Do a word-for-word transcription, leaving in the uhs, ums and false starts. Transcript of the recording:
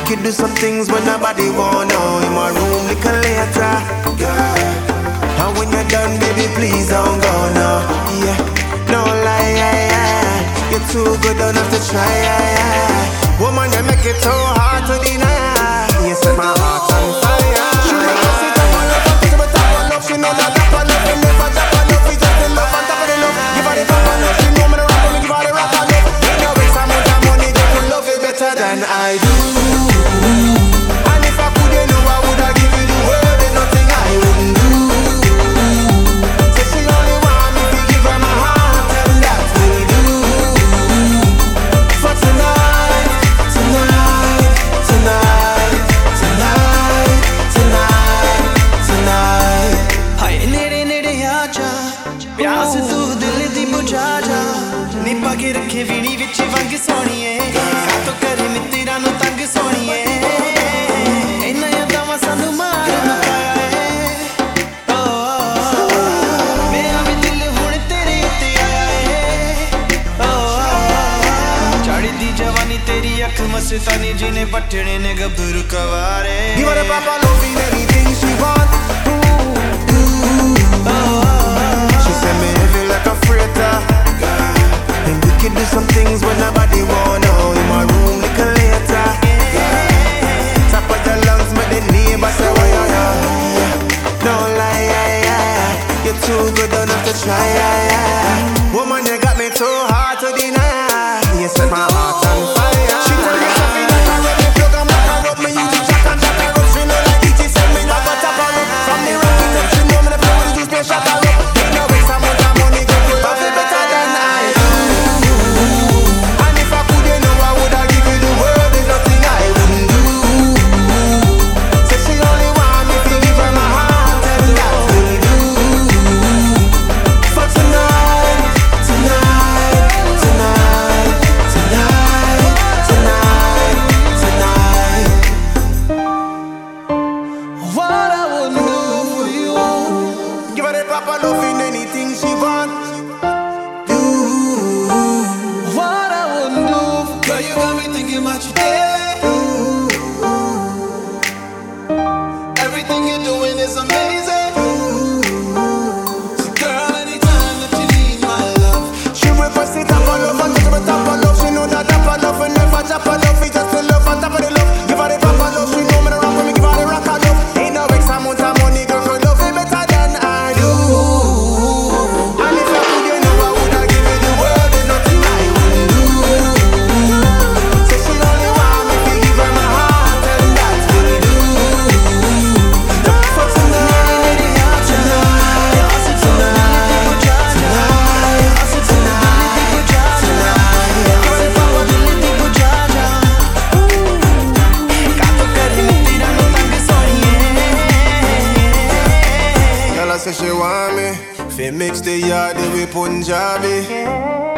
could do some things when nobody wanna know. In my room, little later, girl. And when you're done, baby, please don't go now. Yeah, no lie, yeah, yeah. You're too good, don't have to try, yeah, yeah. Woman, you make it so hard to deny. You set my heart on fire. She make us sit up on love, on top of top of love. She know that top of love, we never drop on love. We just in love on top of the love. Give her the top of love, she know me the rock on me, give her the rock on love. Ain't no waste amount of money, girl, you love it better than I do. And if I could, you know I would have given you the world. There's nothing I wouldn't do. Say she only want me to give her my heart, and that's what we do. For tonight, tonight, tonight, tonight, tonight, tonight. Hi, nere nere aaja, प्यार से तू दिल दी बुझा जा. नी पाके रखे वीणी विच वंग सोणीए, कातो करे मित्तरां नूं तंग सोणीए. इन्ना यादां सानू मार मुकाया है. ओ मेरा भी दिल हुण तेरे उत्ते आया है. ओ चाड़ी दी जवानी तेरी अख मस्तानी जिने पटने ने गभरू कवारे. Give her the proper loving, anything she want. She said me heavy like a freighter, and we could do some things when nobody wanna know. In my room, little later, top of your lungs, make the neighbors say why you yeah. No lie, yeah, yeah. You're too good, don't have to try, yeah, yeah. Woman, you got me too hard to deny. You set my heart on fire. She tell me something like a rub, me plug and back her up. Me use it jack and jack her up. She know like D J said me not got top her up. From the rock it up, she know me the play with the juice, play shot her up. Ain't no waste amount of money, girl, you love it better than I do. And if I could, you know I would have given the world. There's nothing I wouldn't do. Say she only want me to give her my heart, and that's what we do. For tonight, tonight, tonight, tonight, tonight, tonight. What I would do for you. Give her the proper loving, anything she want. Do What I wouldn't do. Girl, you got me thinking about you daily. Everything you're doing is amazing. So girl, anytime that you need my love. she request it top of love, and touch the top of love. She know that top of love, and never drop of love. We just in love on top of the love. Give her the proper love, she know me the rock when me give her the rock of love. Ain't no extra amount of money, girl, you love it better than I do. And if I could, you know I would have given the world. There's nothing I wouldn't do. Say she only want me to give her my heart, and that's what we do. For tonight, tonight, tonight, Girl, I say she want me. Fi mix the yard with Punjabi.